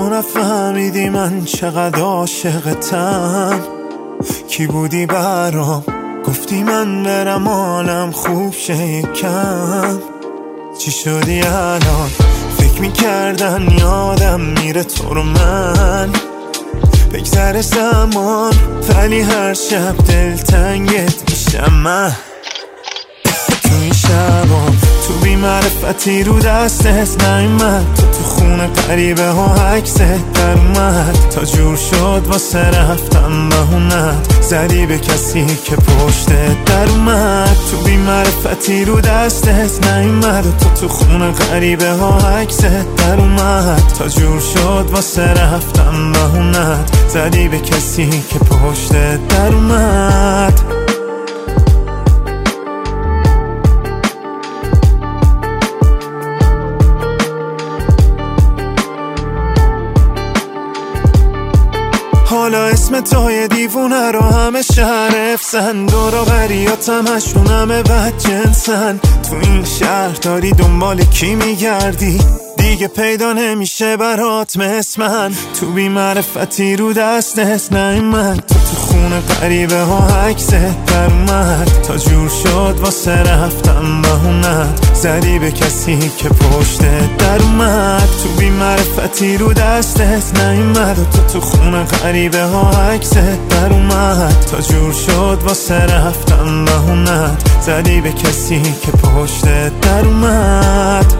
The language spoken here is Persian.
تو نفهمیدی من چقدر عاشقتم. کی بودی برام گفتی من برم حالم خوب شه یکم. چی شدی الان فکر میکردن یادم میره تو رو من. بگذره زمان ولی هر شب دلتنگت میشم من. تو این شبام تو بی‌معرفتی رو دستت نیومد. تو خونه غریبه ها عکست در اومد. تا جور شد واسه رفتم بهونت زدی به کسی که پشتت در اومد. تو بی‌معرفتی رو دستت نیومد. و تو خونه غریبه ها عکست در اومد. تا جور شد واسه رفتم بهونت زدی به کسی که پشتت در اومد. حالا اسم توی دیوونه رو همه شهر افسن. دور و بریات همشون همه بد جنسن. تو این شهر داری دنبال کی میگردی؟ دیگه پیدا نمیشه برات مثل من. تو بی‌معرفتی رو دستت نیومد. تو خونه غریبه ها عکست در اومد. تا جور شد واسه رفتم بهونت زدی به کسی که پشتت در اومد. تو بی‌معرفتی رو دستت نیومد. و تو خونه غریبه ها عکست در اومد. تا جور شد واسه رفتم بهونت زدی به کسی که پشتت در اومد.